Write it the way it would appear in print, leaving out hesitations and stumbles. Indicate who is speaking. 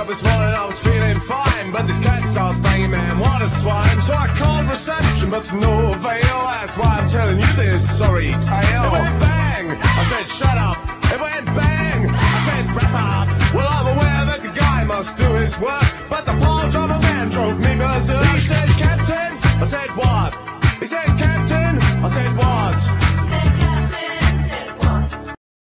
Speaker 1: this morning I was feeling fine, but this cat starts banging, man, what a swine. So I called reception, but to no avail. That's why I'm telling you this sorry tale. It went bang! I said,